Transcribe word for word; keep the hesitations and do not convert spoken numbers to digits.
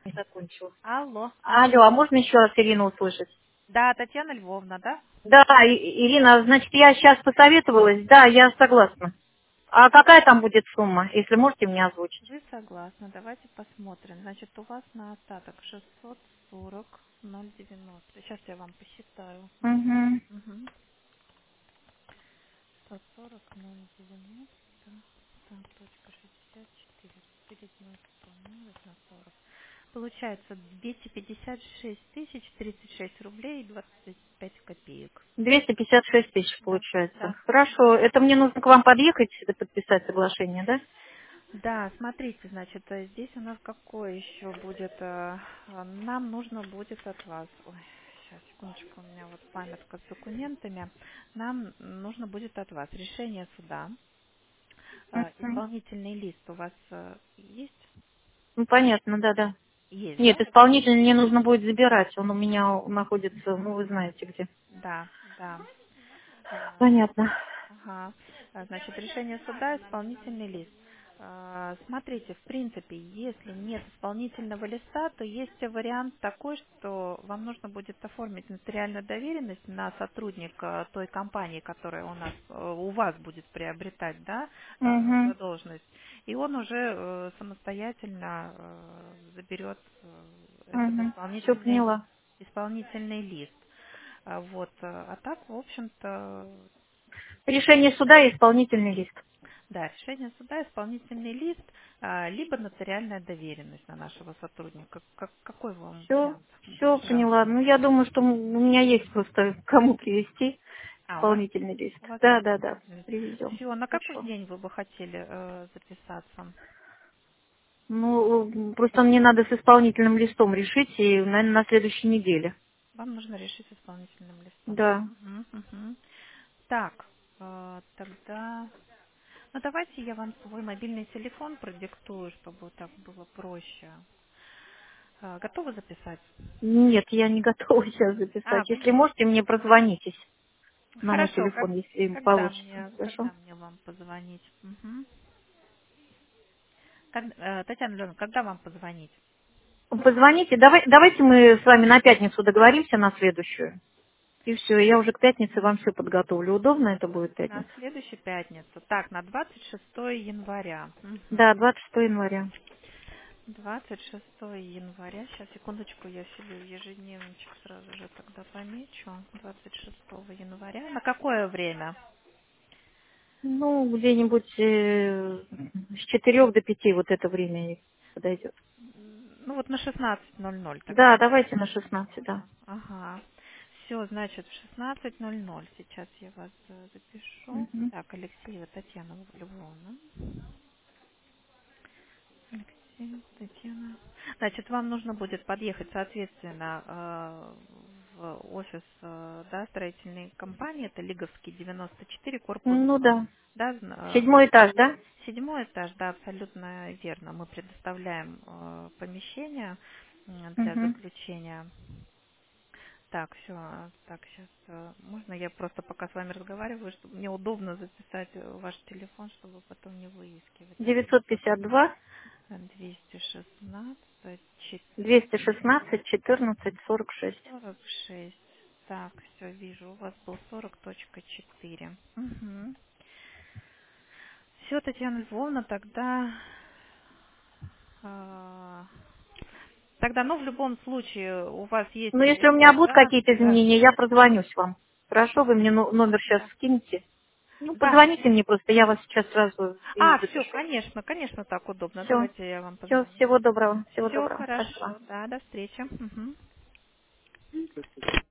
Не закончила. Алло. Ага. Алло, а можно еще раз Ирину услышать? Да, Татьяна Львовна, да? Да, И- Ирина, значит, я сейчас посоветовалась, да, я согласна. А какая там будет сумма, если можете мне озвучить? Вы согласны. Давайте посмотрим. Значит, у вас на остаток шестьсот сорок ноль девяносто. Сейчас я вам посчитаю. Угу. Угу. шестьсот сорок ноль девяносто. Так, точка шестьдесят четыре. Разделить на сто. Умножить на сорок. Получается двести пятьдесят шесть тысяч тридцать шесть рублей и двадцать пять копеек. двести пятьдесят шесть тысяч Да, получается. да. Хорошо, это мне нужно к вам подъехать и подписать соглашение, да? Да, смотрите, значит, э, здесь у нас какое еще будет, э, э, нам нужно будет от вас, ой, сейчас, секундочку, у меня вот памятка с документами, нам нужно будет от вас решение суда, э, Мгм. исполнительный лист у вас э, есть? Ну, понятно, да-да. Есть, Нет, да? исполнитель мне нужно будет забирать, он у меня находится, ну, вы знаете где. Да, да. А, Понятно. Ага. А, Значит, решение суда, исполнительный лист. А, Смотрите, в принципе, если нет исполнительного листа, то есть вариант такой, что вам нужно будет оформить нотариальную доверенность на сотрудника той компании, которая у нас, э, у вас будет приобретать, да, э, Угу. задолженность, и он уже э, самостоятельно э, заберет э, этот Угу. Все исполнительный поняла. исполнительный лист. А Вот. э, А так, в общем-то, Решение суда и исполнительный лист. да, решение суда, исполнительный лист, а, либо нотариальная доверенность на нашего сотрудника. Как- какой вам Все, вариант все больше поняла. нравится? Ну, я думаю, что м- у меня есть просто кому привезти А, у вас есть? исполнительный лист. У вас Да, есть да, да, исполнительный лист. привезем. Все, на какой Хорошо. день вы бы хотели э, записаться? Ну, м, просто мне надо с исполнительным листом решить, и, наверное, на следующей неделе. Вам нужно решить с исполнительным листом. Да. Мгм, мгм. Так, э, тогда... Ну, давайте я вам свой мобильный телефон продиктую, чтобы так было проще. Э, Готовы записать? Нет, я не готова сейчас А, записать. вы Если не... можете, мне прозвонитесь на мой Хорошо, как, телефон, если им когда получится. мне, Хорошо? когда мне вам позвонить? Мгм. Как- э, Татьяна Леоновна, когда вам позвонить? Позвоните. Давай, давайте мы с вами на пятницу договоримся, на следующую. И все, я уже к пятнице вам все подготовлю. Удобно это будет На пятница? следующую пятницу. Так, на двадцать шестое января. Мгм. Да, двадцать шестого января. двадцать шестое января. Сейчас, секундочку, я себе в ежедневничек сразу же тогда помечу. двадцать шестого января. На какое время? Ну, где-нибудь э, с четырех до пяти вот это время подойдет. М, Ну вот на шестнадцать ноль ноль тогда. Да, давайте на шестнадцать, да. Ага. Ага. Все, значит, в шестнадцать ноль ноль. Сейчас я вас э, запишу. Мгм. Так, Алексеева Татьяна Львовна. Алексеева Татьяна. Значит, вам нужно будет подъехать, соответственно, э, в офис, э, да, строительной компании. Это Лиговский девяносто четыре, корпус Ну два. да. Да, зна- Седьмой этаж, да? э, седьмой этаж, да, абсолютно верно. Мы предоставляем э, помещение м, для Угу. заключения. Так, все, так, сейчас, можно я просто пока с вами разговариваю, чтобы мне удобно записать э, ваш телефон, чтобы потом не выискивать. Так, девятьсот пятьдесят два, двести шестнадцать, двести четырнадцать, шестнадцать, четырнадцать, сорок шесть. сорок шесть. Так, все, вижу, у вас был сорок точка четыре. Угу. Все, Татьяна Львовна, тогда... а, Тогда, ну, в любом случае, у вас есть Ну, если у меня телефон, будут да? какие-то Да. изменения, я прозвонюсь вам. Хорошо, вы мне но- номер сейчас Да. скинете? Ну, Да. позвоните мне просто, я вас сейчас сразу и А, все, запишу. конечно, конечно, так удобно. Все. Давайте я вам Все, позвоню. всего доброго. Всего Все доброго. хорошо, Спасибо. да, до встречи. Мгм.